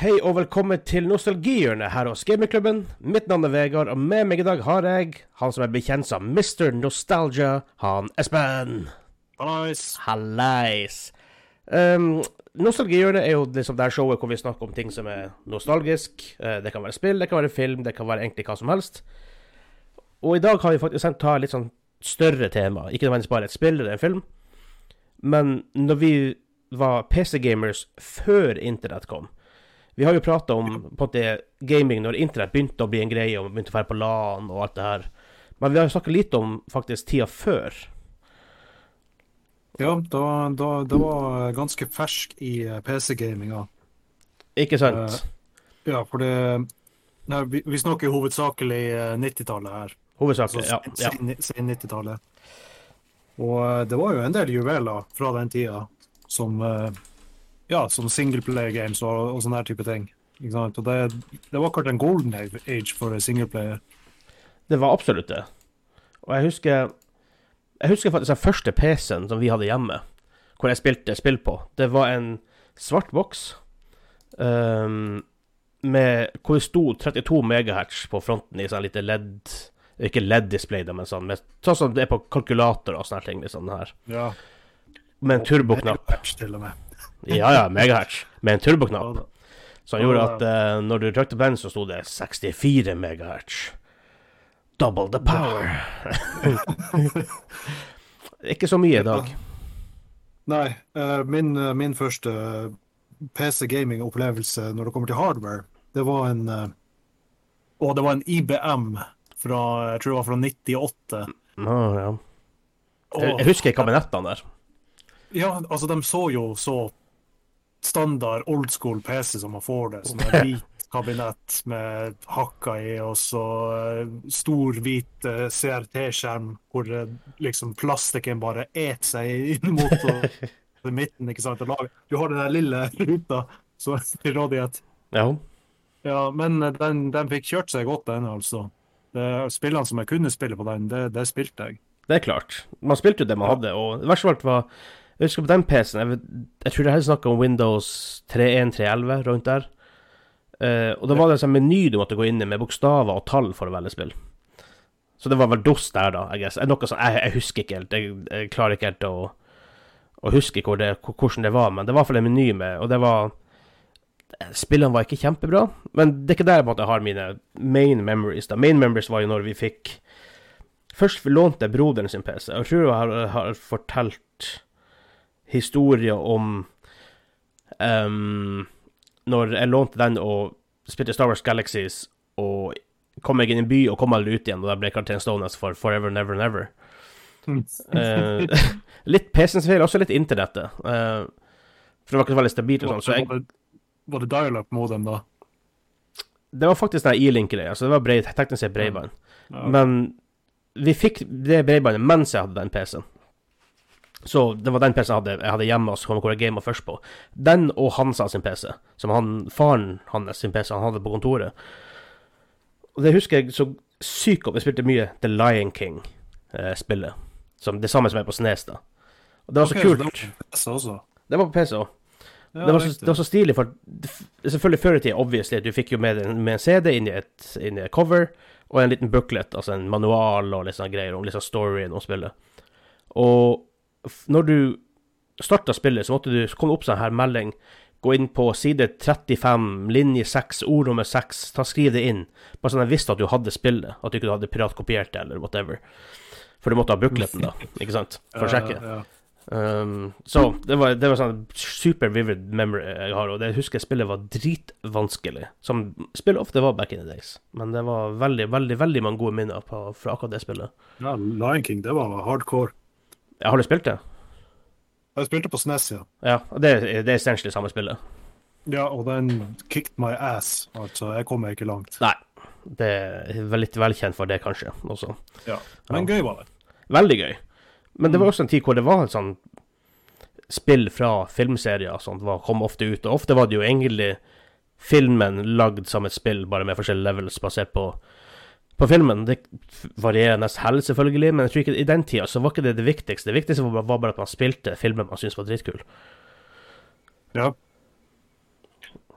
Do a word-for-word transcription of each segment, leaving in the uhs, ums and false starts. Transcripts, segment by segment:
Hei og velkommen til Nostalgihjørnet her hos Gamingklubben. Mitt navn er Vegard, og med meg i dag har jeg han som er bekjent som mister Nostalgia, han Espen. Hallais. Hallais. Um, Nostalgihjørnet er jo liksom det showet hvor vi snakker om ting som er nostalgisk. Uh, det kan være spill, det kan være film, det kan være egentlig hva som helst. Og i dag har vi faktisk tenkt å ta et litt sånn større tema. Ikke nødvendigvis bare et spill eller en film. Men når vi var P C-gamers før internett kom, vi har jo pratet om på det gaming når internett begynte å bli en greie, og begynte å være på LAN og alt det her. Men vi har jo snakket litt om faktisk tida før. Ja, da, da, det var ganske fersk i P C-gaminga. Ikke sant? Uh, ja, for det... Nei, vi, vi snakker jo hovedsakelig nitti-tallet her. Hovedsakelig, ja. ja. Sen, sen nitti-tallet. Og uh, det var jo en del juveler fra den tida som... Uh, Ja, som singleplayer games og, og sånne her type ting. Ikke sant? Og det, det var akkurat en golden age for singleplayer. Det var absolutt det. Og jeg husker, jeg husker faktisk den første P C-en som vi hadde hjemme, hvor jeg spilte spill på. Det var en svart boks, um, med, hvor det stod trettito megahertz på fronten i sånn lite L E D, ikke L E D-display, men sånn, med, sånn som det er på kalkulator og sånne ting, liksom her. Ja. Med en turboknapp. Megahertz til og med. Ja, ja, megahertz. Med en turboknapp. Så han gjorde at uh, når du trykte på den, så stod det sekstifire megahertz. Double the power. Ikke så mye i dag. Nei, uh, min, uh, min første P C-gaming-opplevelse når det kommer til hardware, det var en... Uh, og det var en I B M fra, jeg tror det var fra nittiåtte. Oh, ja. Jeg, jeg husker kabinettene der. Ja, altså de så jo så standard old school P C som man får det, som en hvit kabinett med hakka i, og så stor hvit uh, C R T-skjerm, hvor uh, liksom plastikken bare et seg inn mot og, midten, ikke sant? Du har den der lille ruta, så til rådighet. Ja. Ja, men den, den fikk kjørt seg godt, den altså. Det, spillene som jeg kunne spille på den, det, det spilte jeg. Det er klart. Man spilte jo det man ja. hadde, og i hvert fall var... Jeg husker på den P C-en, jeg, jeg tror det her snakket om Windows tre punkt én, tre punkt elleve, rundt der. Uh, og da var det en sånn meny du måtte gå inn i med bokstaver og tall for å velge spill. Så det var vel DOS der da, I guess. Noe sånn, jeg, jeg husker ikke helt, jeg, jeg klarer ikke helt å, å huske hvor det, hvordan det var, men det var i hvert fall en meny med, og det var, spillene var ikke kjempebra, men det er ikke der jeg måtte ha mine main memories da. Main memories var jo når vi fikk, først lånte broderen sin P C, og jeg tror jeg har, har fortalt historie om um, når jeg lånte den og spilte Star Wars Galaxies og kom jeg inn i en by og kom aldri ut igjen, og da ble karakteren stående for Forever, Never, Never. uh, litt P C-ens feil, også litt internettet. Uh, for det var ikke veldig stabilt og sånn. Så jeg, var det, var det dial-up modem da? Det var faktisk den E-Link-greia, så det var breid, teknisk sett breiband. Ja. Men vi fikk det breibandet mens jeg hadde den P C-en. Så det var den P C-en jeg hadde, jeg hadde hjemme, og så kom jeg gamet først på. Den og Hansa sin P C, som han, faren hans sin P C, han hadde på kontoret. Og det husker jeg så sykt opp, jeg spilte mye The Lion King-spillet, eh, som det samme som er på SNES da. Og det var okay, så kult. Det var på P C også? Det var på P C også. Ja, det, var så, det var så stilig, for selvfølgelig før i tiden, obviously, du fikk jo med, med en C D inn i et, inn i et cover, og en liten booklet, altså en manual og litt sånne greier, og litt sånn storyen om spillet. Og når du startet spillet, så måtte du komme opp sånn her melding, gå inn på side trettifem, linje seks, ord nummer seks, ta skriv det inn, bare sånn at jeg visste at du hadde spillet, at du ikke hadde piratkopiert det, eller whatever. For du måtte ha bookleten da, ikke sant? For å sjekke. Ja, ja. Um, så det var, det var sånn super vivid memory jeg har, og det husker jeg spillet var dritvanskelig, som spill ofte var back in the days, men det var veldig, veldig, veldig mange gode minner på, fra akkurat det spillet. Ja, Lion King, det var hardcore. Jeg har du spilt det? Jeg spilte på SNES, ja. Ja, det, det er essentially samme spillet. Ja, og den kicked my ass, altså, jeg kommer ikke langt. Nei, det er litt velkjent for det kanskje, også. Ja, men ja. Gøy var det. Veldig gøy. Men det var også en tid hvor det var en sånn spill fra filmserier som var, kom ofte ut, og ofte var det jo egentlig filmen lagd som et spill, bare med forskjellige levels basert på på filmen. Det varierer nesten hell selvfølgelig, men jeg tror ikke i den tida så var ikke det det viktigste. Det viktigste var bare at man spilte filmen man syntes var dritkul. Ja.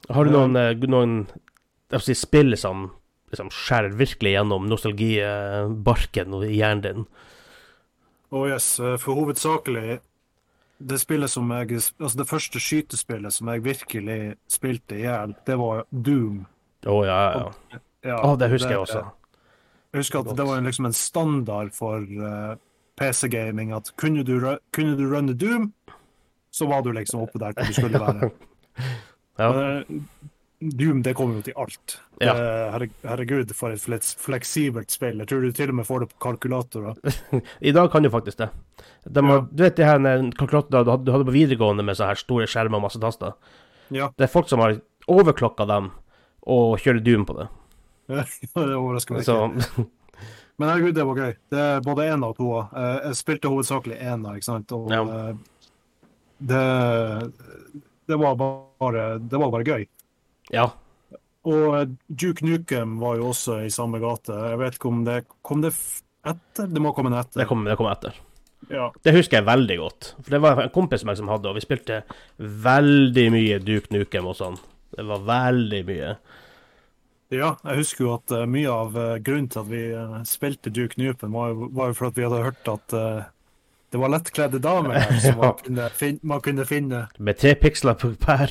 Har du noen, eh, noen jeg vil si, spill som liksom skjærer virkelig gjennom nostalgibarken i hjernen din? Oh yes, eh, for hovedsakelig det spillet som jeg, altså det første skytespillet som jeg virkelig spilte i hjel, det var Doom. Å, ja, ja, ja. Ja, Å, det husker jeg også. Jeg husker at det var en, liksom en standard for eh, P C-gaming, at kunne du, ru- kunne du runne Doom, så var du liksom oppe der hvor du skulle være. Ja. Men, eh, Doom, det kommer jo til alt. Ja. Eh, herre, herregud, for et fleks- fleksibelt spill. Jeg tror du til og med får det på kalkulatorer. I dag kan du faktisk det. De har, Ja. Du vet det her med kalkulatorer du hadde, du hadde på videregående med så her store skjermer og masse taster? Ja, Det er folk som har overklokka dem og kjører Doom på det. det overrasker meg Så, ikke. Men herregud, det var gøy. Det er både en og to. Eh, jeg spilte hovedsakelig en, ikke sant? Og Ja. eh, det, det, var bare, det var bare gøy. ja. Og eh, Duke Nukem var jo også i samme gate. Jeg vet ikke om det kom det f- etter? Det må komme etter. Det kom, det kom etter. Ja. Det husker jeg veldig godt. For det var en kompis meg som hadde, og vi spilte veldig mye Duke Nukem og sånn. Det var veldig mye. Ja, jeg husker jo at uh, mye av uh, grunnen til at vi uh, spilte Duke Nukem var, jo- var jo for at vi hadde hørt at uh, det var lettkledde damer der som man, kunne fin man kunne finne. Med tre piksler på per.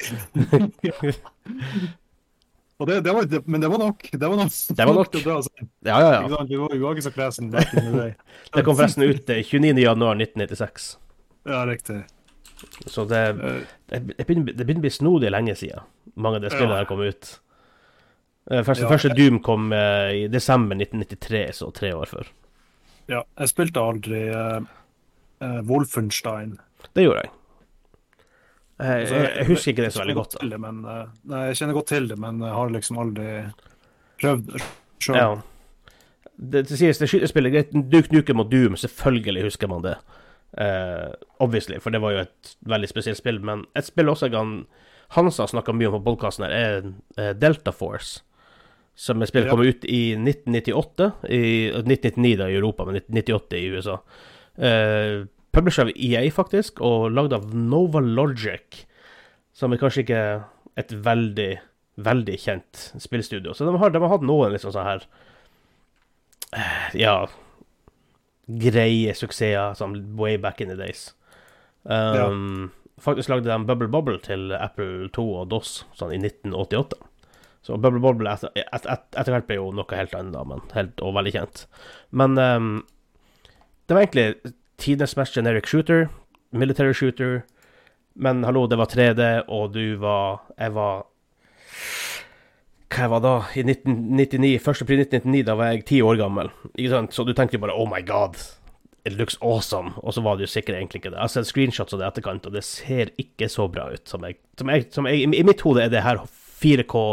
Og det, det var, det, men det var nok. Det var nok, Det var nok. til å dra seg. Ja, ja, Ikke ja. sant? Vi var, vi var ikke så kresen back in the day. Det kom forresten ut eh, tjueniende januar nitten nittiseks. Ja, riktig. Så det, Uh, det, det, begynner, det begynner å bli snodig lenge siden mange av de spillene Ja. her kom ut. Eh, Første, Ja. første Doom kom eh, i desember nitten nittitre, så tre år før. ja, jeg spilte aldri uh, uh, Wolfenstein. Det gjorde jeg. Jeg, Altså, jeg, jeg husker ikke det så jeg veldig kjenner godt. til det, men, uh, nei, jeg kjenner godt til det, men jeg har liksom aldri prøvd det selv. Ja. Det, det sies det skytespillet greit. Duke Nukem og Doom, selvfølgelig husker man det. Eh, obviously, for det var jo et veldig spesielt spill. Men et spill også jeg kan Hansa snakka mye om på podcasten her, er eh, Delta Force. Som er spill Ja. kom ut i nitten nittiåtte, i nitten nittini da i Europa, men nitten nittiåtte i U S A. Eh, Publisher av E A faktisk, og lagd av Nova Logic, som er kanskje ikke et veldig, veldig kjent spillstudio. Så de har, de har hatt noen liksom sånn her, eh, ja, greie suksesser, sånn way back in the days. Um, Faktisk lagde de Bubble Bobble til Apple to og DOS, sånn i nitten åttiåtte. Så Bubble Bobble etter, et, et, etter hvert ble jo noe helt annet da, men helt og veldig kjent. Men um, det var egentlig tidenes mest generic shooter, military shooter, men hallo, det var tre D, og du var, jeg var, hva jeg var da, i nitten nittini, første april nitten nittini, da var jeg ti år gammel, ikke sant? Så du tenkte jo bare, oh my god, it looks awesome, og så var det jo sikkert egentlig ikke det. Jeg har sett screenshots av det etterkant, og det ser ikke så bra ut, som jeg, som jeg, som jeg i mitt hode er det her fire K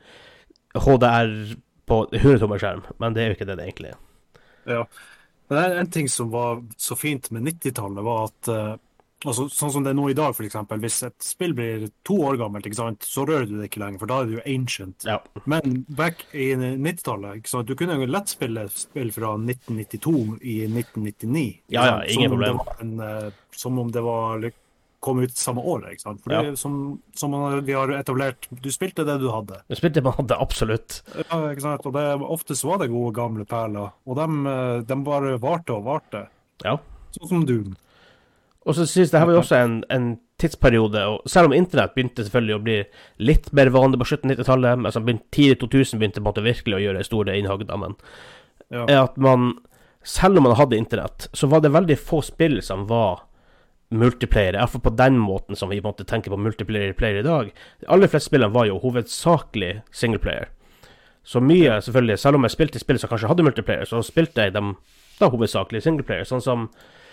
H D R på hundre tommer skjerm, men det er jo ikke det det egentlig er. Ja. Men det er en ting som var så fint med nittitallet, var at uh, altså, sånn som det er nå i dag, for eksempel, hvis et spill blir to år gammelt, ikke sant, så rører du det ikke lenger, for da er det jo ancient. Ja. Men back i nittitallet, ikke sant, du kunne jo lett spille spill fra nitten nittito i nitten nittini. ikke Ja, ja, sant, ingen som om det problem. var En, uh, som om det var lik- kom ut samme året, ikke sant? For Ja. det, som, som man- vi har etablert, du spilte det du hadde. Det spilte man hadde absolutt. Ja, ikke sant? Og det, oftest var det gode gamle perler, og de, eh, de bare varte og varte. Ja. Sånn som Doom. Og så synes det her var jo også en, en tidsperiode, og selv om internett begynte selvfølgelig å bli litt mer vanlig på slutten av nittitallet, men så begynte, tidlig to tusen begynte på en måte virkelig å gjøre store innhogg, da, men Ja. er at man, selv om man hadde internett, så var det veldig få spill som var multiplayer, i hvert fall på den måten som vi måtte tenke på multiplayer player i dag. De aller fleste spillene var jo hovedsakelig singleplayer. Så mye, selvfølgelig, selv om jeg spilte spill som kanskje hadde multiplayer, så spilte jeg dem da hovedsakelig singleplayer, sånn som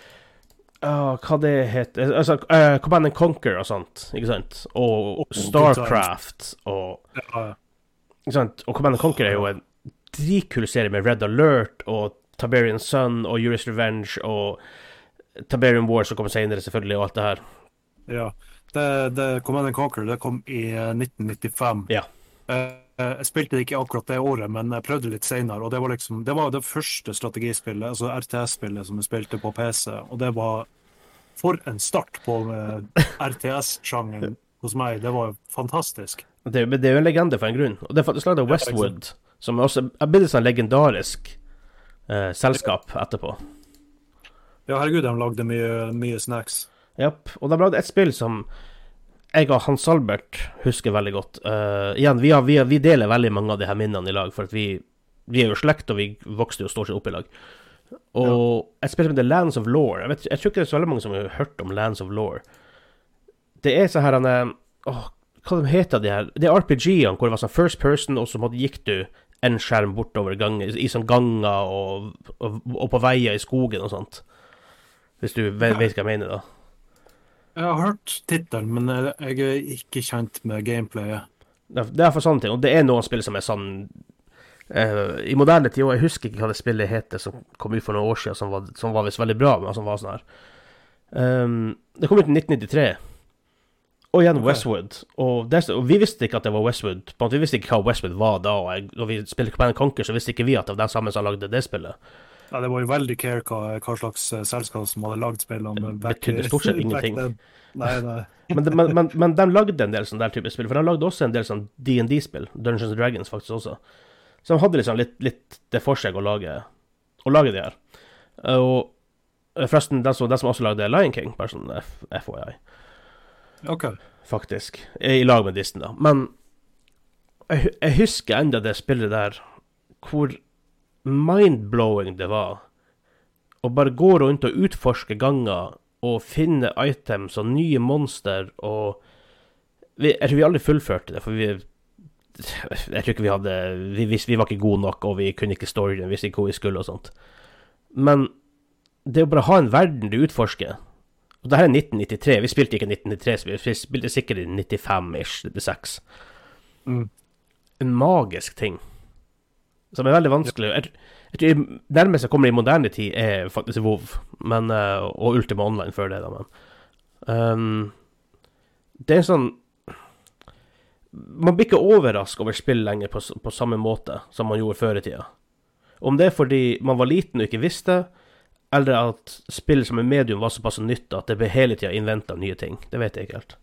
uh, hva det heter, altså uh, Command and Conquer og sånt, ikke sant? Og Oh, Starcraft og, Ja, ikke sant? Og Command and Conquer er jo en dritkul serie med Red Alert og Tiberian Sun og Yuri's Revenge og Tiberian Wars som kommer senere selvfølgelig, og alt det her. ja. Det, det Command and Conquer, det kom i eh, nitten nittifem. Ja. Eh, Jeg spilte det ikke akkurat det året, men jeg prøvde litt senere, og det var liksom, det var det første strategispillet, altså R T S-spillet som jeg spilte på P C, og det var for en start på eh, R T S-sjangeren hos meg. Det var fantastisk. Det, er- det er jo en legende for en grunn. Og det er faktisk laget av Westwood, som er også er blitt et sånn legendarisk eh, selskap etterpå. Ja, herregud, de lagde mye, mye snacks. Japp. Og de lagde et spill som jeg og Hans Albert husker veldig godt. Uh, igjen, vi, har, vi, har, vi deler veldig mange av de her minnene i lag, for at vi, vi er jo slekt, og vi vokste jo stort sett opp i lag. Og ja. Et spill som heter Lands of Lore. Jeg, vet, jeg tror ikke det er så veldig mange som har hørt om Lands of Lore. Det er så her han er, åh, hva de heter de her? Det er R P G-ene hvor det var sånn first person, og så måtte, gikk du en skjerm bortover gang, i, i sånn ganger og, og, og på veier i skogen og sånt. Hvis du vet, vet hva jeg mener da. Jeg har hørt titelen, men jeg er ikke kjent med gameplayet. Det er for sånne ting, og det er noen spill som er sånn uh, i moderne tid, og jeg husker ikke hva det spillet heter som kom ut for noen år siden, som var, som var visst veldig bra, men som var sånn her. Um, det kom ut i nitten nittitre, og igjen okay. Westwood, og, det, og vi visste ikke at det var Westwood, vi visste ikke hva Westwood var da, og jeg, når vi spilte Command and Conquer, så visste ikke vi at det var den samme som lagde det spillet. Ja, det var jo veldig care hva, hva slags uh, selskap som hadde lagd spillene. Det betydde stort sett ingenting. Nei, nei. men, de, men, men, men de lagde en del sånn der type spill, for de lagde også en del sånn D and D-spill, Dungeons and Dragons faktisk også. Så de hadde liksom litt, litt det for seg å lage, å lage det her. Og forresten, den som, den som også lagde Lion King, bare sånn F Y I. Ok. Faktisk, i lag med Disney da. Men jeg, jeg husker enda det spillet der, hvor mind-blowing det var å bare gå rundt og utforske ganger og finne items og nye monster og vi, jeg tror vi aldri fullførte det, for vi jeg tror ikke vi hadde vi, vi, vi var ikke gode nok, og vi kunne ikke storyen, visste ikke hvor vi skulle og sånt. Men det å bare ha en verden du utforsker, og det her er nitten nittitre, vi spilte ikke nitten nittitre, vi spilte sikkert i nittifem-ish, nittiseks. Mm. En magisk ting som er veldig vanskelig. Jeg, jeg tror nærmest jeg kommer i moderne tid er faktisk WoW, men, uh, og Ultima Online før det da, men um, det er sånn man blir ikke overrasket over spill lenger på, på samme måte som man gjorde før i tida. Om det er fordi man var liten og ikke visste, eller at spill som er medium var såpass nytt at det ble hele tida inventet nye ting. Det vet jeg ikke helt.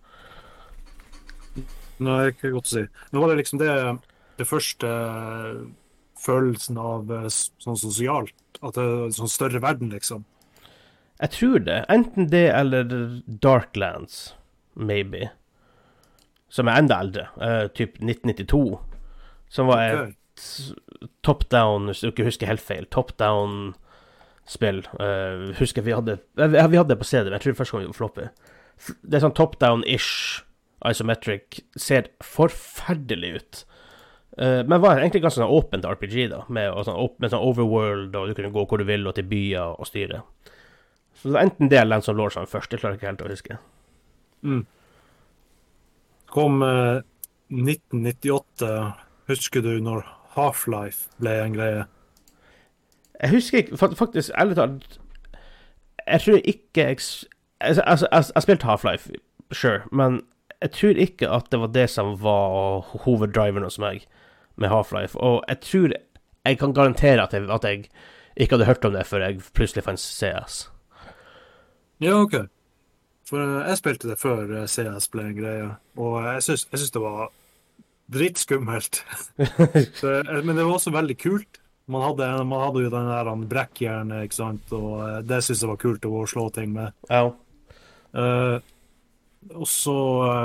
Nei, det er ikke godt å si. Nå var det liksom det, det første følelsen av sånn sosialt, at det er en sånn større verden, liksom. Jeg tror det. Enten det eller Darklands, maybe. Som er enda eldre. Uh, typ nitten nittito. Som var et okay. top-down, hvis du ikke husker helt feil, top-down-spill. Uh, husker vi hadde, vi hadde det på C D, men jeg tror det første gang vi var floppy. Det er sånn top-down-ish, isometric, ser forferdelig ut. Uh, men var egentlig ganske sånn åpent R P G da, med, sånn, med sånn overworld, og du kunne gå hvor du vil, og til byer og styre. Så det var enten det eller Lands of Lore som først, det klarer jeg ikke helt å huske. Mm. Kom uh, nitten nittiåtte, husker du når Half-Life ble en greie? Jeg husker ikke, faktisk, ærlig talt, jeg tror ikke, jeg, altså, altså, jeg, jeg spilte Half-Life, sure, men jeg tror ikke at det var det som var hoveddriveren hos meg med Half-Life, og jeg tror jeg kan garantere at jeg, at jeg ikke hadde hørt om det før jeg plutselig fant C S. Ja, ok. For jeg spilte det før C S ble en greie, og jeg synes, jeg synes det var drittskummelt. Så, men det var også veldig kult. Man hadde, man hadde jo den der brekkjernet, ikke sant, og det synes jeg var kult å slå ting med. Ja. Uh, og så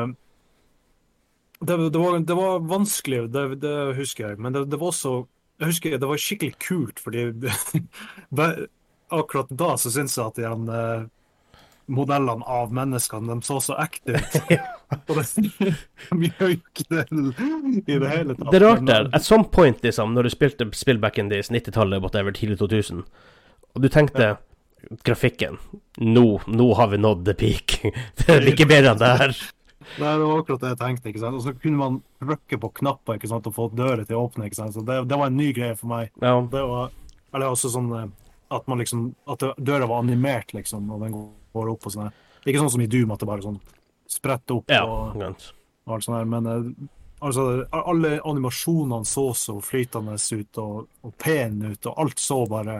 det, det, var, det var vanskelig, det, det husker jeg, men det, det var også jeg husker det var skikkelig kult, fordi akkurat da så synes jeg at igjen uh, modellene av menneskene, de så så ekte ut. Og det vi gjør jo ikke det i det hele tatt. Det er rart der, at some point liksom, når du spilte spill back in this nittitallet, whatever, tidlig to tusen, og du tenkte ja. Grafikken, nå, nå har vi nådd the peak. Det er ikke bedre enn det her. Nei, det var akkurat det jeg tenkte, ikke sant? Og så kunne man trykke på knapper, ikke sant, og få dører til å åpne, ikke sant? Så det, det var en ny greie for meg. Ja. Det var, eller også sånn, at man liksom, at døra var animert, liksom, og den går opp og sånn her. Ikke sånn som i Doom, at det bare sånn spretter opp ja, og, og alt sånn her, men altså, alle animasjonene så så flytende ut, og, og pen ut, og alt så bare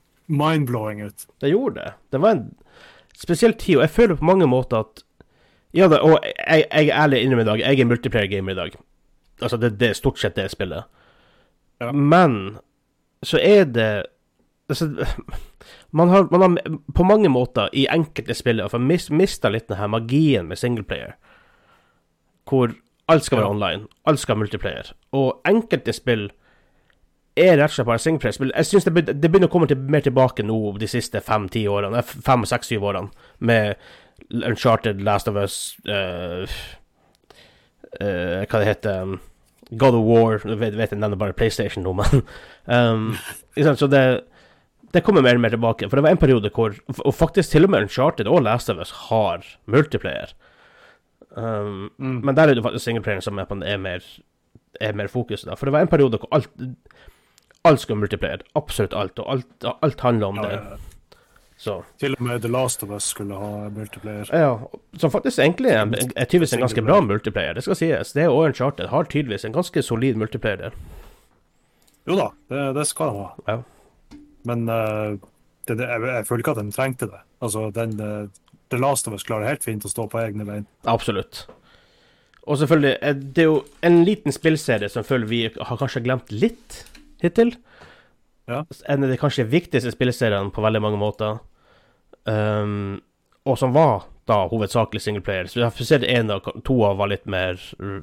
mindblowing ut. Det gjorde det. Det var en spesiell tid, og jeg føler på mange måter at Ja, da, og jeg, jeg er ærlig innrømmer i dag, jeg er multiplayer-gamer i dag. Altså, det, det er stort sett det spillet. Ja. Men så er det altså, man, har, man har på mange måter i enkelte spill mis, mistet litt denne magien med singleplayer. Hvor alt skal være ja. online, alt skal være multiplayer. Og enkelte spill er rett og slett bare singleplayer-spill. Jeg synes det, det begynner å komme til, mer tilbake nå de siste fem-ti årene, fem, seks, syv årene, med Uncharted, Last of Us, uh, uh, hva det heter, God of War, vet, vet jeg nevner bare PlayStation nå, men um, så det, det kommer mer og mer tilbake, for det var en periode hvor, og faktisk til og med Uncharted og Last of Us har multiplayer. Um, mm. Men der er det faktisk singleplayeren som er, på, er, mer, er mer fokus da, for det var en periode hvor alt, alt skal multiplayer, absolutt alt, og alt, alt handler om ja, det. Ja. Så. Til og med The Last of Us skulle ha multiplayer. Ja, som faktisk egentlig er, er tydeligvis en ganske bra multiplayer, det skal sies. Det og Uncharted har tydeligvis en ganske solid multiplayer der. Jo da, det, det skal de ha. Ja. Men uh, det, det, jeg, jeg føler ikke at de trengte det. Altså, den, uh, The Last of Us klarer helt fint å stå på egne bein. Absolutt. Og selvfølgelig, det er jo en liten spillserie som føler vi har kanskje glemt litt hittil. Ja. En av de kanskje viktigste spillseriene på veldig mange måter. Um, og som var da hovedsakelig singleplayer. Så jeg har sett en av to av var litt mer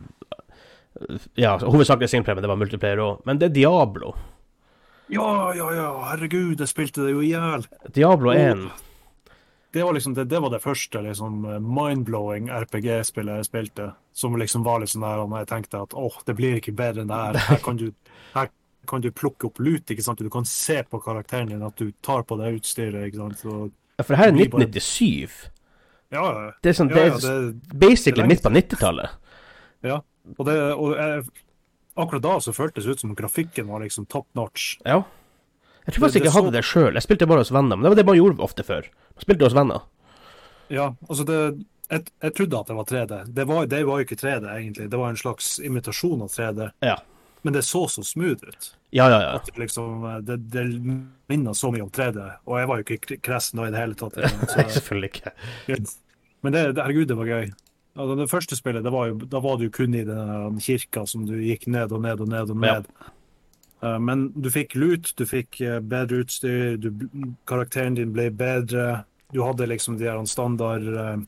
ja, hovedsakelig singleplayer, men det var multiplayer også. Men det er Diablo. Ja, ja, ja, herregud, jeg spilte det jo ihjel. Diablo én. Det var liksom det, det var det første liksom mind-blowing R P G-spillet jeg spilte, som liksom var litt sånn der, og jeg tenkte at åh, det blir ikke bedre enn det her. Her kan du, her kan du plukke opp lut, ikke sant? Du kan se på karakteren din at du tar på det utstyret, ikke sant? Så ja, for det her er nitten nittisju. Ja, det er sånn, ja, ja, det er basically midt på nittitallet. Ja, og, det, og jeg, akkurat da så føltes det ut som grafikken var liksom top notch. Ja. Jeg tror faktisk ikke jeg hadde det selv. Jeg spilte bare hos venner, men det var det man gjorde ofte før. Man spilte hos venner. Ja, altså det, jeg, jeg trodde at det var tre D. Det var, det var jo ikke tre D egentlig. Det var en slags imitasjon av tre D. Ja. Men det så så smooth ut. Ja, ja, ja. At liksom, det, det minner så mye om tre D, og jeg var jo ikke kresen nå i det hele tatt. Så, selvfølgelig ikke. Men det, det, herregud, det var gøy. Altså, det første spillet, det var jo, da var du kun i den kirka som du gikk ned og ned og ned og ned. Ja. Uh, men du fikk lut, du fikk uh, bedre utstyr, du, karakteren din ble bedre, du hadde liksom de her standard uh,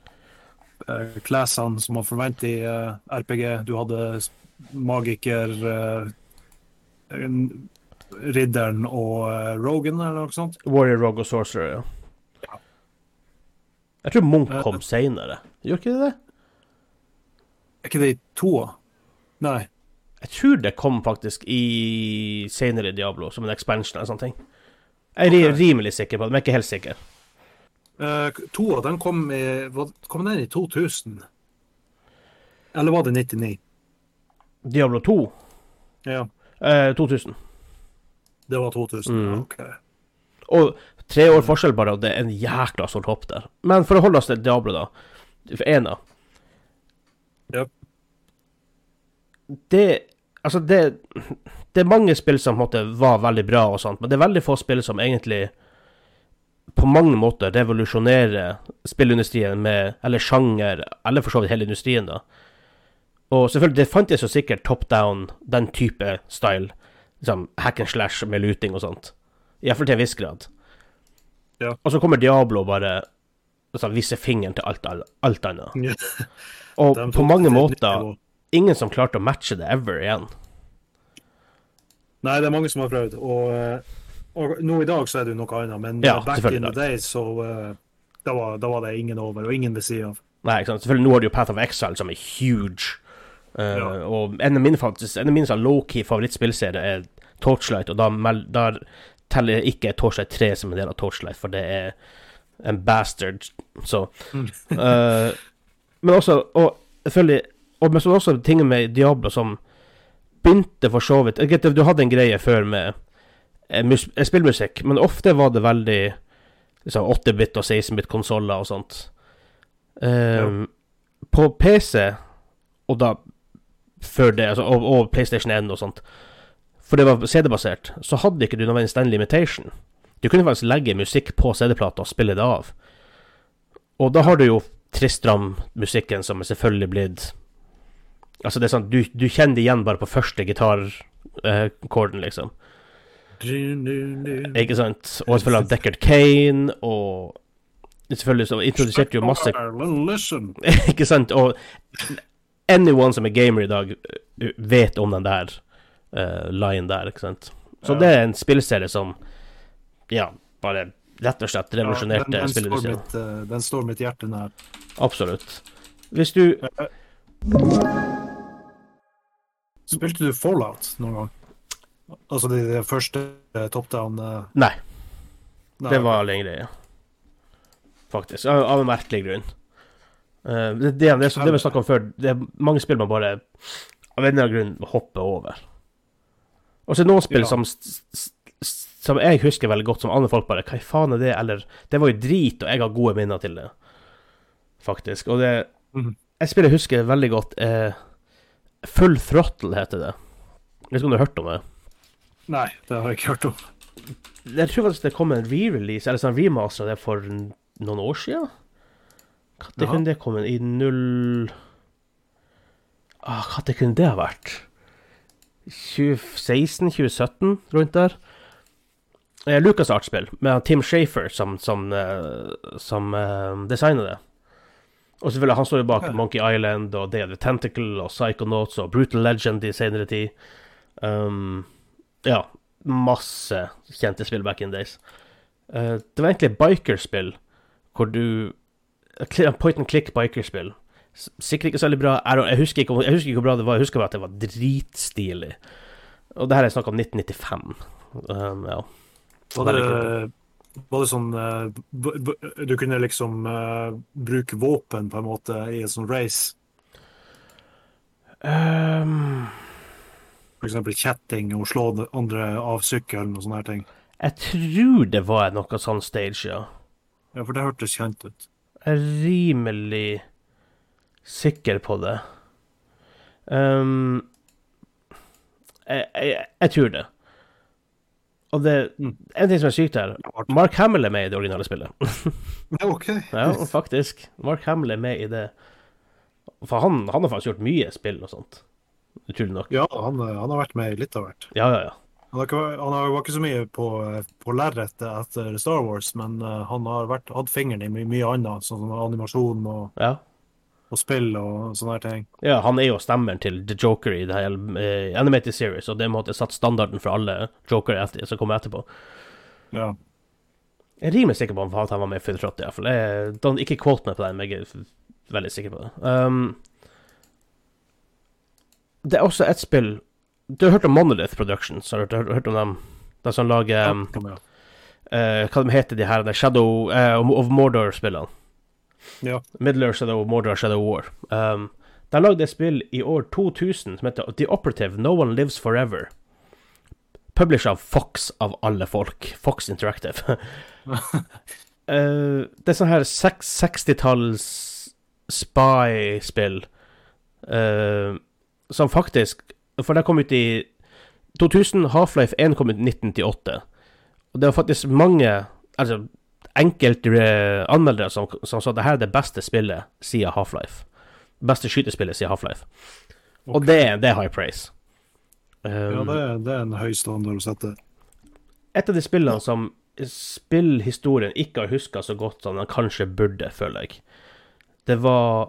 uh, klassene som man forventer i uh, R P G. Du hadde magiker, uh, ridderen og uh, Rogan, eller noe sånt. Warrior, Rogue og Sorcerer, ja. ja. Jeg tror Monk kom uh, senere. Gjør ikke det det? Er ikke det i toa? Nei. Jeg tror det kom faktisk i senere Diablo, som en expansion eller sånne ting. Jeg er okay. rimelig sikker på det, men jeg er ikke helt sikker. Uh, toa, den kom i, kom den i to tusen? Eller var det nittini? Diablo to? Ja. Uh, to tusen. Det var to tusen, mm. ok. Og tre år forskjell bare, og det er en jækla stort hopp der. Men for å holde oss til Diablo da, for en av. Ja. Det, altså det, det er mange spill som på en måte var veldig bra og sånt, men det er veldig få spill som egentlig på mange måter revolusjonerer spillindustrien med, eller sjanger, eller for så vidt hele industrien da. Og selvfølgelig, det fantes jo sikkert top-down, den type style, liksom hack and slash med looting og sånt. I hvert fall til en viss grad. Ja. Og så kommer Diablo bare, altså viser fingeren til alt, alt annet. Ja. Og på mange måter ingen som klarte å matche det ever igjen. Nei, det er mange som har prøvd, og, og nå i dag så er det jo noe annet, men ja, back in the days så uh, da, var, da var det ingen over, og ingen ved siden av. Nei, ikke sant? Selvfølgelig nå har du jo Path of Exile som er huge, uh, ja. og en av mine, faktisk, en av mine sånn low-key favorittspillserier er Torchlight, og da, der teller ikke Torchlight tre som en del av Torchlight, for det er en bastard, så uh, men også, og selvfølgelig og men så også ting med Diablo som begynte for så vidt. Du hadde en greie før med eh, mus- spillmusikk, men ofte var det veldig liksom åtte-bit og seksten-bit konsoler og sånt. Um, ja. På P C, og da før det, altså, og, og PlayStation one og sånt, for det var C D-basert, så hadde ikke du noe en limitation. Du kunne faktisk legge musikk på C D-plata og spille det av. Og da har du jo Tristram-musikken som er selvfølgelig blitt Altså, det er sånn, du, du kjenner det igjen bare på første gitarkorden, liksom. Ikke sant? Og selvfølgelig han Deckard Cain, og selvfølgelig så introduserte jo masse Ikke sant? Og anyone som er gamer i dag vet om den der uh, line der, ikke sant? Så ja. Det er en spillserie som ja, bare rett og slett revolusjonerte ja, spillindustrien. Uh, den står mitt hjerte nær. Absolutt. Hvis du Spilte du Fallout noen gang? Altså de, de første uh, top-down uh... Nei. Nei. Det var lenge det, ja. Faktisk, av, av en merkelig grunn. Uh, det, det, det, det vi snakket om før, det er mange spill man bare av en eller annen grunn hopper over. Og så er det noen spill ja. som, som jeg husker veldig godt, som andre folk bare, hva faen er det? Eller, det var jo drit, og jeg har gode minner til det. Faktisk. Og det, mm-hmm. jeg spiller jeg husker veldig godt, eh, Full Throttle heter det. Jeg vet ikke om du har hørt om det? Nei, det har jeg ikke hørt om. Jeg tror faktisk det kom en re-release, eller sånn remaster av det for noen år siden. Hva kunne det komme i null... Ah, hva kunne det ha vært? tjue seksten, tjue sytten, rundt der. Eh, Lucas Arts-spill, med Tim Schafer som, som, uh, som uh, designer det. Og selvfølgelig, han står jo bak okay. Monkey Island, og Day of the Tentacle, og Psychonauts, og Brutal Legend i senere tid. Um, ja, masse kjente spill back in days. Uh, det var egentlig bikerspill, hvor du... Point and click bikerspill. Sikkert ikke så veldig bra. Jeg husker ikke, jeg husker ikke hvor bra det var. Jeg husker bare at det var dritstilig. Og det her er snakk om nitten nittifem. Um, ja. Var det, var det sånn uh, b, b, du kunne liksom uh, bruke våpen på en måte i en sånn race? Um, For eksempel chatting og slå andre av sykkelen og sånne her ting. Jeg tror det var noe sånn stage, ja. Ja, for det hørtes kjent ut. Jeg er rimelig sikker på det. Um, jeg, jeg, jeg tror det. Og det en ting som er sykt her, Mark Hamill er med i det originale spillet. Ok. Ja, faktisk. Mark Hamill er med i det. For han, han har faktisk gjort mye spill og sånt. Utrolig nok. Ja, han, han har vært med i litt av hvert. Ja, ja, ja. Han har ikke, han har var ikke så mye på, på lerretet etter Star Wars, men uh, han har vært, hatt fingeren i mye, mye annet, sånn som animasjon og, ja. og spill og sånne her ting. Ja, han er jo stemmeren til The Joker i det her uh, animated series, og det måtte satt standarden for alle Joker etter, som kommer etterpå. Ja. Jeg er rimelig sikker på at han var med i Full Throttle, i hvert fall. Jeg, don't, ikke quote meg på den, men jeg er veldig sikker på det. Um, det er også et spill. Du har hørt om Monolith Productions, har du hørt, hørt om dem? De som lager um, ja, uh, hva de heter de her, de Shadow uh, of Mordor-spillene. Ja. Middle-earth, Shadow of Mordor, Shadow War. Um, de lagde et spill i år to tusen som heter The Operative, No One Lives Forever. Published av Fox av alle folk. Fox Interactive. uh, det er sånn her sekstitalls spy-spill uh, som faktisk for det kom ut i to tusen, Half-Life one kom ut i nitten nittiåtte. Og det var faktisk mange, altså enkelte anmeldere som, som sa at det her er det beste spillet siden Half-Life. Beste skytespillet siden Half-Life. Okay. Og det, det er high praise. Um, ja, det er, det er en høy standard å sette. Et av de spillene som spillhistorien ikke har husket så godt som den kanskje burde, føler jeg. Det var...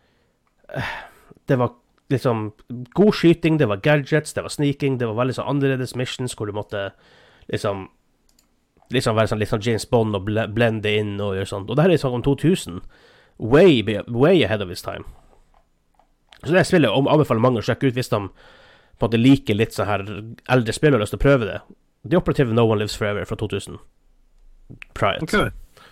Det var liksom god skyting, det var gadgets, det var sneaking, det var veldig sånn annerledes missions hvor du måtte liksom liksom være sånn litt sånn James Bond og ble, blende inn og gjøre sånt. Og det her er sånn om to tusen. Way, way ahead of its time. Så det spillet om anbefaler mange å sjekke ut hvis de på en måte liker litt sånn her eldre spill og har lyst til å prøve det. The Operative No One Lives Forever fra to tusen. Prior. Ok.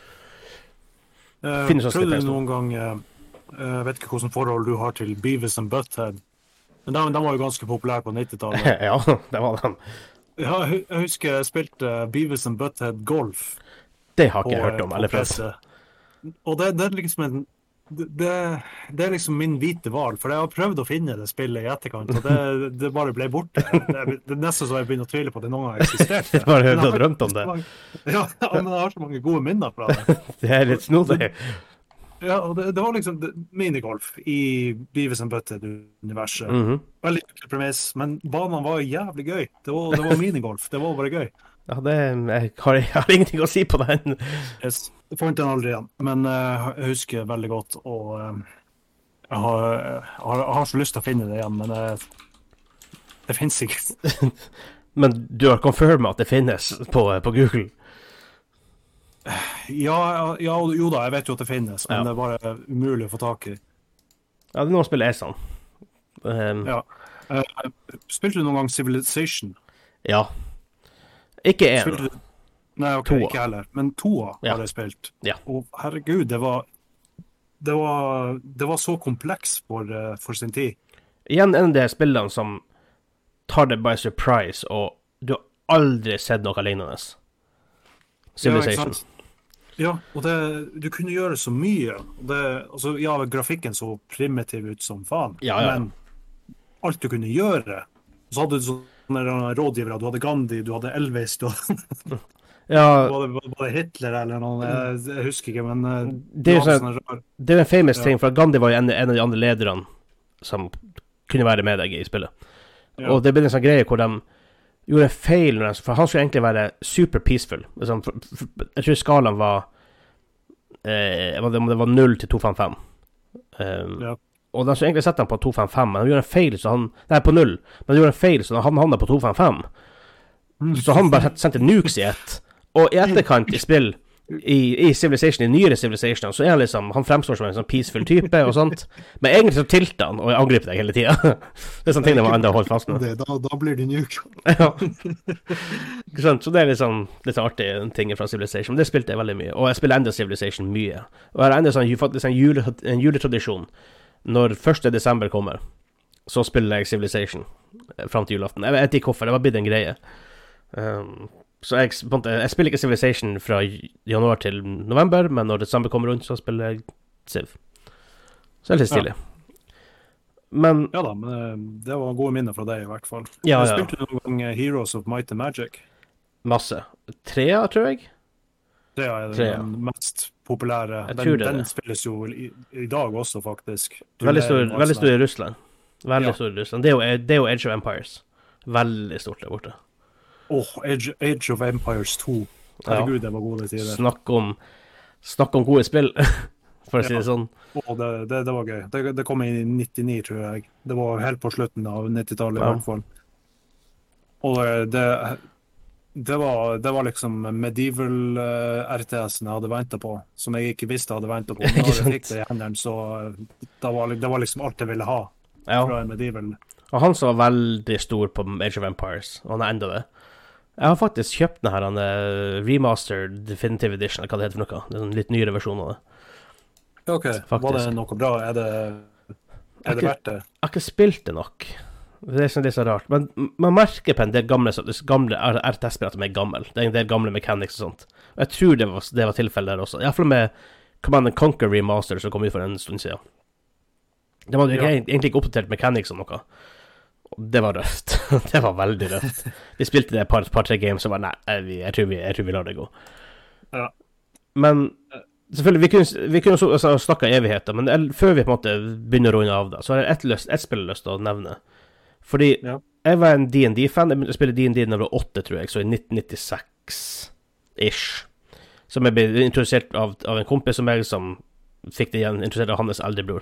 Uh, prøvde du noen gang... Uh... Jeg vet ikke hvordan forhold du har til Beavis and Butthead. Men de, de var jo ganske populære på nittitallet. Ja, det var de. Ja, jeg husker jeg spilte Beavis and Butthead Golf. Det har ikke jeg hørt om, på eller P C. Og det, det er liksom en... Det, det er liksom min hvite val, for jeg har prøvd å finne det spillet i etterkant, og det, det bare ble borte. Det er, det er nesten så jeg begynner å tvile på at det noen gang har eksistert. Det var hørt og drømt om det. Mange, ja, men jeg har så mange gode minner fra det. Det er litt snodig. Ja, og det, det var liksom det, minigolf i Beavis and Butthead-universet. Mhm. Veldig enkel premiss, men banene var jævlig gøy. Det var, det var minigolf, det var bare gøy. Ja, det jeg har, jeg har ingenting å si på den. Yes. Jeg fant den aldri igjen, men eh, jeg husker veldig godt, og eh, jeg, har, jeg, har, jeg har så lyst til å finne det igjen, men eh, det finnes ikke. Men du har confirmet at det finnes på, på Google? Ja, ja, jo da, jeg vet jo at det finnes, men Ja. det er bare umulig å få tak i. Ja, det er noen spill er sånn. Um, Ja. Eh, spilte du noen gang Civilization? ja. Ikke én. Spilte du... Nei, ok, Toa. ikke heller. Men toa Ja. har jeg spilt. Ja. Og herregud, det var, det var, det var så kompleks for, eh, for sin tid. Igjen en av de spillene som tar det by surprise, og du har aldri sett noe lignende. Civilization. Ja, ikke sant? Ja, og det, du kunne gjøre så mye. Og Det, altså, ja, grafikken så primitiv ut som faen, Ja, ja. men alt du kunne gjøre, så hadde du sånne rådgivere, du hadde Gandhi, du hadde Elvis, du hadde, Ja, var det, var det Hitler eller noe, jeg, jeg husker ikke, men eh, det er jo du hadde sånn, sånne rar- det er en famous Ja. ting, for Gandhi var jo en, en av de andre lederne som kunne være med deg i spillet. Ja. Og det ble en sånn greie hvor de gjorde en feil, når de, for han skulle egentlig være super peaceful. Liksom, for, for, jeg tror skalaen var eh, det var null til to fem fem. Um, Ja. Og de skulle egentlig sette han på to fem fem, men han gjorde en feil, så han Nei, på null, men han gjorde en feil, så han havna på to fem fem. Så han bare sendte nukes i ett. Og i etterkant i spill, i, i Civilization, i nyere Civilization, så er han liksom, han fremstår som en sånn peaceful type og sånt, men egentlig så tilter han og angriper deg hele tida. Det er sånne ting de må enda holde fast med. Det, da, da blir det nuke. Ja. Ikke sant? Så det er litt sånn litt artige ting fra Civilization. Men det spilte jeg veldig mye, og jeg spiller enda Civilization mye. Og jeg har enda sånn, faktisk en, jule, en juletradisjon. Når første desember kommer, så spiller jeg Civilization eh, fram til julaften. Jeg vet ikke hvorfor, det var blitt en greie. Um, så jeg, på en måte, jeg spiller ikke Civilization fra januar til november, men når desember kommer rundt, så spiller jeg Civ. Så det er litt stilig. Men Ja da, men eh, det var gode minner fra deg i hvert fall. Ja, Jeg ja. spilte noen gang eh, Heroes of Might and Magic. masse. Trea, tror jeg. Det er Tre, ja. den mest populære. Jeg Den, tror det er den det. spilles jo i, i dag også, faktisk. Veldig stor, Turnering og veldig sånn stor i Russland. Veldig Ja. stor i Russland. Det er, jo, det er jo Age of Empires. Veldig stort der borte. der. Åh, Age, Age of Empires to. Herregud, det var gode tider. Snakk om Snakk om gode spill, for å si Ja. det sånn. Åh, det, det, det var gøy. Det, det kom i nittini, tror jeg. Det var helt på slutten av nittitallet, Ja. i hvert fall. Og eh, det, det, var, det var liksom medieval uh, R T S-en jeg hadde ventet på, som jeg ikke visste jeg hadde ventet på. Men Ikke når jeg fikk sant? det i hendene, så eh, det var, det var liksom alt jeg ville ha Ja. fra en medieval. Og han som var veldig stor på Age of Empires, og han er enda det. Jeg har faktisk kjøpt den her han er remastered Definitive Edition, eller hva det heter for noe. Det er en litt nyere versjon av det. Ok, var det Faktisk. noe bra? Er det, er det ikke- verdt det? Jeg har ikke spilt det nok. Det er, sånn, det er så rart. Men man merker på en del gamle, gamle R T S-spill at de er gamle. Det er en del gamle mechanics og sånt. Og jeg tror det var, det var tilfellet der også. I hvert fall med Command and Conquer Remaster som kom ut for en stund siden. Det var jo Ja. ikke- egentlig ikke oppdatert mechanics og noe. Og det var røft. Det var veldig røft. Vi spilte det et par, par tre games og bare nei, jeg, jeg, tror vi, jeg tror vi lar det gå. Ja. Men selvfølgelig, vi kunne, vi kunne så- altså, snakket i evigheter, men el- før vi på en måte begynner å runde av da, så har jeg ett lyst- ett spill lyst til å nevne. Fordi Ja. jeg var en D and D-fan. Jeg begynte å spille D and D da jeg var åtte, tror jeg, så i nitten nittiseks-ish. Som jeg ble introdusert av, av en kompis som meg, som fikk det igjen introdusert av hans eldrebror.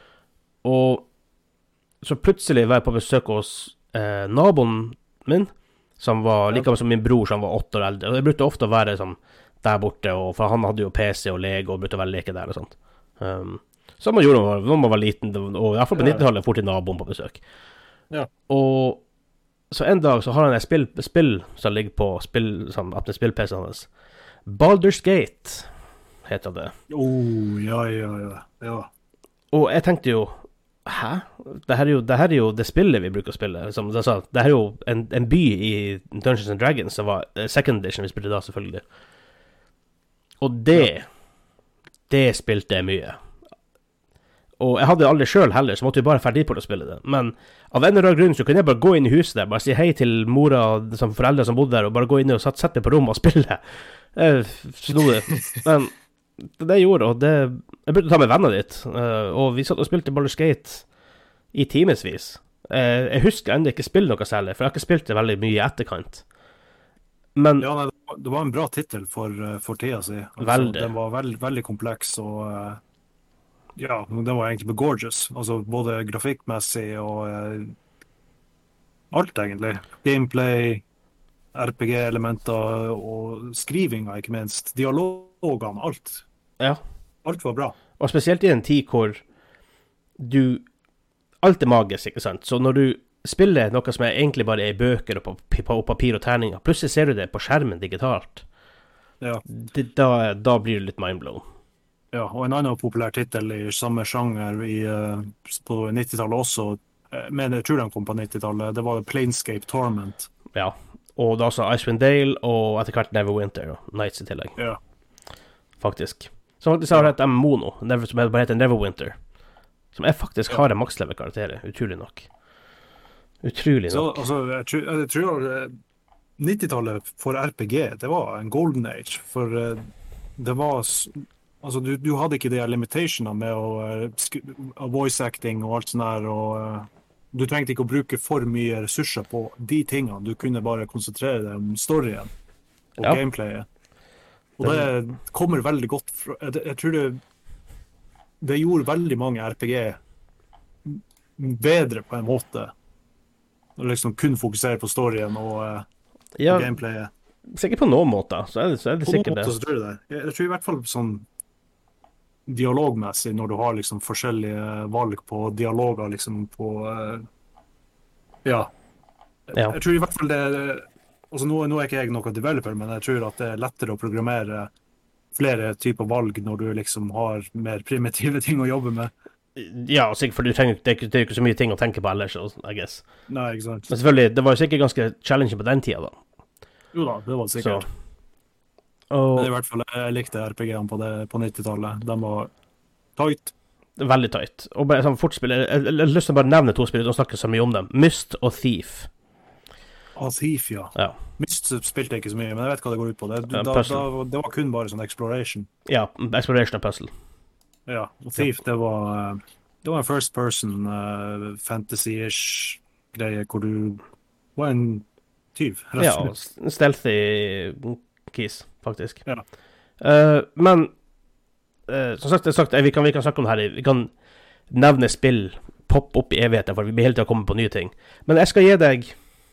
Og så plutselig var jeg på besøk hos eh, naboen min, som var like gammel som min bror, som var åtte år eldre. Og jeg brukte ofte å være sånn der borte, og, for han hadde jo P C og Lego, og brukte å være leke der og sånt. Um, som man gjorde når man var liten, og i hvert fall på Ja. nittentallet fort til naboen på besøk. Ja. Og så en dag så har han et spill, spill som ligger på spill, som at det spill-P C-en hans. Baldur's Gate heter det. Oh, ja, ja, ja. ja. Og jeg tenkte jo, hæ? Det her er jo det, her er jo det spillet vi bruker å spille. Som jeg sa, det her er jo en, en by i Dungeons and Dragons, som var eh, second edition vi spilte da, selvfølgelig. Og det, det spilte jeg mye. Og jeg hadde aldri selv heller, så måtte jeg bare ferdig på å spille det. Men av en eller annen grunn så kunne jeg bare gå inn i huset der, bare si hei til mora som foreldre som bodde der, og bare gå inn og sette meg på rommet og spille. Jeg slo det. Men det jeg gjorde, og det jeg brukte å ta med venner dit, uh, og vi satt og spilte Baldur's Gate i timesvis. Uh, jeg husker enda ikke spille noe særlig, for jeg har ikke spilt det veldig mye i etterkant. Men Ja, nei, det var- det var en bra tittel for, eh, for tida si. Altså, Veldig. Den var veld, veldig kompleks, og eh, ja, den var egentlig gorgeous. Altså både grafikkmessig og eh, alt, egentlig. Gameplay, R P G-elementer og skrivinga, ikke minst. Dialogene, alt. ja, Alt var bra. og spesielt i en tid hvor du alt er magisk, ikke sant? Så når du spiller noe som er egentlig bare er i bøker og, på, på, og papir og terninger, plutselig ser du det på skjermen digitalt, Ja. det, da, da blir det litt mindblown. Ja, og en annen populær tittel i samme sjanger i, eh, på nittitallet også, eh, men jeg tror den kom på nittitallet, det var Planescape Torment. Ja, og da også Icewind Dale, og etter hvert Neverwinter, og Nights i tillegg, Ja. faktisk. Så faktisk har jeg et M M O nå, Never- som bare heter Neverwinter, som jeg faktisk Ja. har en makslevel karakterer, utrolig nok. Utrolig Så nok. altså, jeg tror, jeg tror eh, nittitallet for R P G, det var en golden age, for eh, det var s- altså du, du hadde ikke de her limitationene med å eh, sk- av voice acting og alt sånt der, og eh, du trengte ikke å bruke for mye ressurser på de tingene, du kunne bare konsentrere deg om storyen og Ja. gameplayet. Og det kommer veldig godt fra, jeg, jeg tror det det gjorde veldig mange R P G bedre på en måte. Og liksom kun fokusere på storyen og uh, Ja, gameplayet. sikkert på noen måter, så er det, så er det På noen sikkert måte det. så tror jeg det. Jeg, jeg tror i hvert fall sånn dialogmessig, når du har liksom forskjellige valg på dialoger liksom på uh, ja. Ja. Jeg tror i hvert fall det altså nå, nå er ikke jeg noen developer, men jeg tror at det er lettere å programmere flere typer valg når du liksom har mer primitive ting å jobbe med. Ja, sikkert, for du trenger, det, er ikke, det er ikke så mye ting å tenke på ellers, I guess. Nei, ikke sant? Men selvfølgelig, det var jo sikkert ganske challenging på den tida, da. Jo da, det var det sikkert. Så. Og Men i hvert fall, jeg likte R P G-ene på, det- på nittitallet. De var tight. veldig tight. Og bare sånn fort spill, jeg, jeg, jeg har lyst til å bare nevne to spill, og snakke så mye om dem. Myst og Thief. Ah, Thief, ja. Ja, Myst spilte jeg ikke så mye, men jeg vet hva det går ut på. Det, Ja, da, puzzle. da, det var kun bare sånn exploration. ja Exploration og Puzzle. Ja, og Thief, det var eh, det var en first person eh, fantasy-ish greie hvor du var en tyv. rett Ja, og og slett. s- stealthy keys, faktisk. Ja. Eh, men eh, som sagt, det er sagt eh, vi, kan, vi kan snakke om det her, i- vi kan nevne spill, poppe opp i evigheten, for vi blir hele tiden komme på nye ting. Men jeg skal gi deg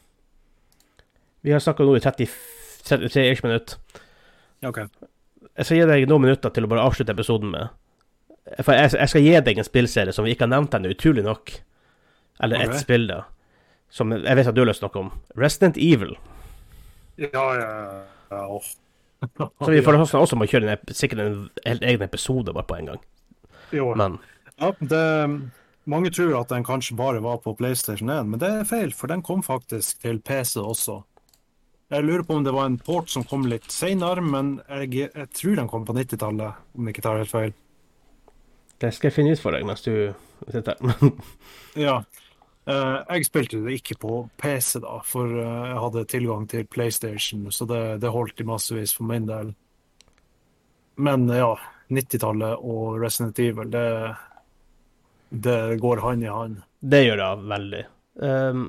Vi har snakket nå i tretti, trettitre minutter. Ja, ok. Jeg skal gi deg noen minutter til å bare avslutte episoden med. For jeg, jeg skal gi deg en spillserie som vi ikke har nevnt ennå, utrolig nok. Eller et Ok. spill, da. Som jeg vet at du har lyst til å snakke om. Resident Evil. Ja, ja, ja. åh. Så vi får også, også må kjøre en, ep- sikkert en helt egen episode bare på en gang. Jo. Men Ja, det, mange tror at den kanskje bare var på PlayStation én, men det er feil, for den kom faktisk til P C også. Jeg lurer på om det var en port som kom litt senere, men jeg, jeg tror den kom på nittitallet, om jeg ikke tar helt feil. det skal jeg finne ut for deg mens du sitter her. Ja. Eh, jeg spilte det ikke på P C da, for eh, jeg hadde tilgang til PlayStation, så det, det holdt i massevis for min del. Men ja, nittitallet og Resident Evil, det, det går hand i hand. Det gjør jeg veldig. Um,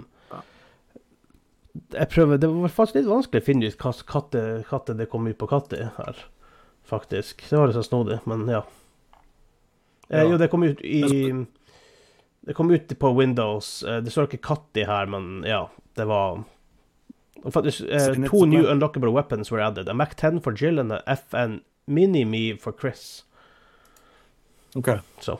jeg prøver, det var faktisk litt vanskelig å finne ut hva katte, katte det kom ut på katte her, faktisk. Det var litt så snodig, men ja. Eh, Ja. jo, det kom ut i Det kom ut på Windows. Eh, det står ikke katt i her, men ja, det var og faktisk, eh, Så det- to new unlockable weapons were added. A Mac ten for Jill and a F N Mini-Me for Chris. Ok. Så.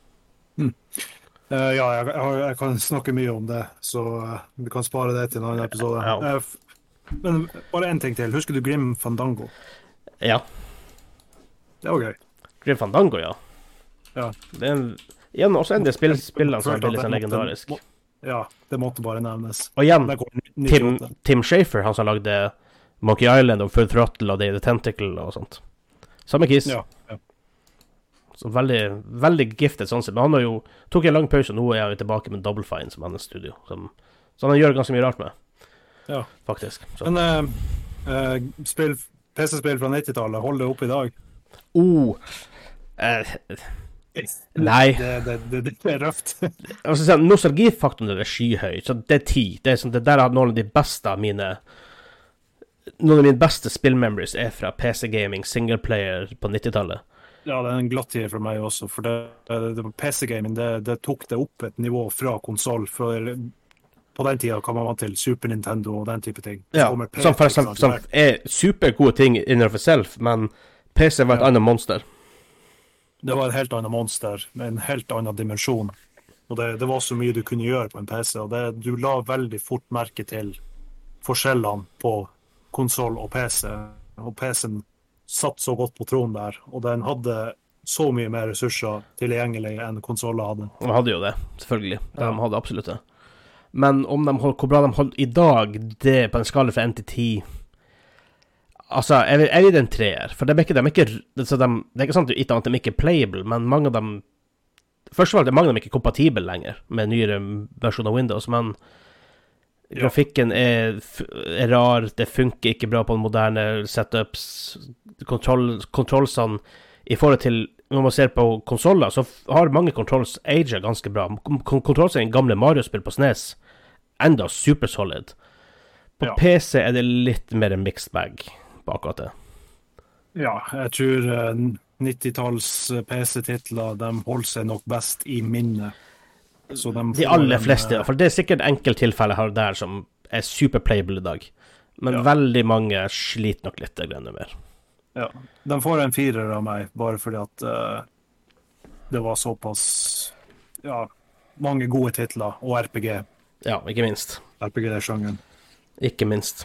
Eh, ja, jeg, jeg, har- jeg kan snakke mye om det, så eh, vi kan spare det til en annen episode. Ja. Eh, f- men bare en ting til. Husker du Grim Fandango? Ja. Det var gøy. Grim Fandango, ja. Ja. Det er en, igjen også en av de spill, spillene som er Følte at veldig sånn det måtte- legendarisk. må- Ja, det måtte bare nevnes. Og igjen, Det kom i Tim, nittiåtte. Tim Schafer, han som lagde Monkey Island og Full Throttle og Day of the Tentacle og sånt. Samme kiss. Ja, ja. Så veldig, veldig giftet sånn sett. Men han har jo tok en lang pause, og nå er han jo tilbake med Double Fine som hans studio. Som, så han gjør ganske mye rart med, Ja. faktisk. Så. Men eh, eh, spill, P C-spill fra nittitallet, hold det opp i dag. Oh, Eh, nei. Det, det, det, det er røft. Altså, sånn, nostalgifaktoren er skyhøy, så det er ti. Det, er sånn, det der er noen av de beste av mine Noen av mine beste spillmemories er fra P C-gaming, singleplayer på nittitallet. Ja, det er en glattid for meg også, for det, det, det P C-gaming, det, det tok det opp et nivå fra konsol, for på den tida kan man være til Super Nintendo og den type ting. Ja, som for eksempel som er supergode ting innenfor selv, men P C var et ja. annet monster. Det var et helt annet monster, med en helt annen dimensjon. Og det, det var så mye du kunne gjøre på en P C, og det, du la veldig fort merke til forskjellene på konsol og P C. Og P C-en satt så godt på tronen der, og den hadde så mye mer ressurser tilgjengelig enn konsoler hadde. De hadde jo det, selvfølgelig. De ja. hadde absolutt det. Men om de hold, hvor bra de holdt i dag, det på en skala fra en til ti. Altså, jeg vil, jeg vil en treer, for de er ikke, de er ikke, så de, det er ikke sånn at de ikke er playable, men mange av dem, først og fremst er mange av dem ikke kompatible lenger med nyere versjoner av Windows, men ja. grafikken er, er rar, det funker ikke bra på moderne setups, kontroll, kontrollsene, i forhold til, når man ser på konsoler, så har mange controls aget ganske bra. Kontrollsene i gamle Mario-spill på S N E S, enda super solid. På ja. P C er det litt mer en mixed bag. Akkurat det. Ja, jeg tror uh, nittitalls P C-titler, de holder seg nok best i minnet. Så de, de aller fleste, uh, for det er sikkert enkelttilfeller her og der som er superplayable i dag. Men ja. veldig mange sliter nok litt det greiene mer. Ja, de får en firer av meg, bare fordi at uh, det var såpass ja, mange gode titler, og R P G. Ja, ikke minst. R P G-sjangeren. Ikke minst.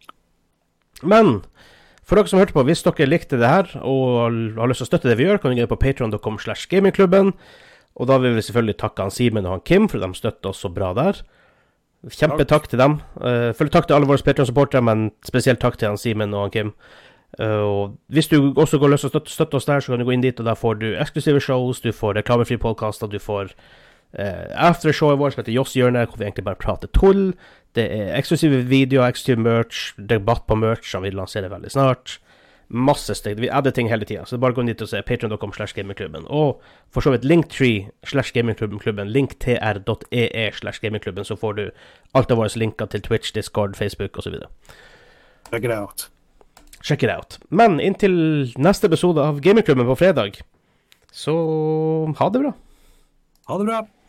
Men for dere som hørte på, hvis dere likte det her og har lyst til å støtte det vi gjør, kan dere gå på patreon dot com slash gamingklubben, og da vil vi selvfølgelig takke han Simen og han Kim for at de støtter oss så bra der. Kjempetakk til dem. Uh, Følg takk til alle våre Patreon-supportere, men spesielt takk til han Simen og han Kim. Uh, og hvis du også går løs og støtte, støtte oss der, så kan du gå inn dit, og da får du eksklusive shows, du får reklamefri podcaster, du får uh, aftershowet vårt som heter Joss Hjørne, hvor vi egentlig bare prater tull. Det er eksklusive videoer, eksklusive merch, debatt på merch som vi lanserer veldig snart. Masse steg, vi adder ting hele tiden, så bare gå inn dit og se patreon dot com slash gamingklubben. Og for så vidt linktree slash gamingklubben, linktr.ee slash gamingklubben, så får du alt av våre linker til Twitch, Discord, Facebook og så videre. Check it out. Check it out. Men inntil neste episode av Gamingklubben på fredag, så ha det bra. Ha det bra.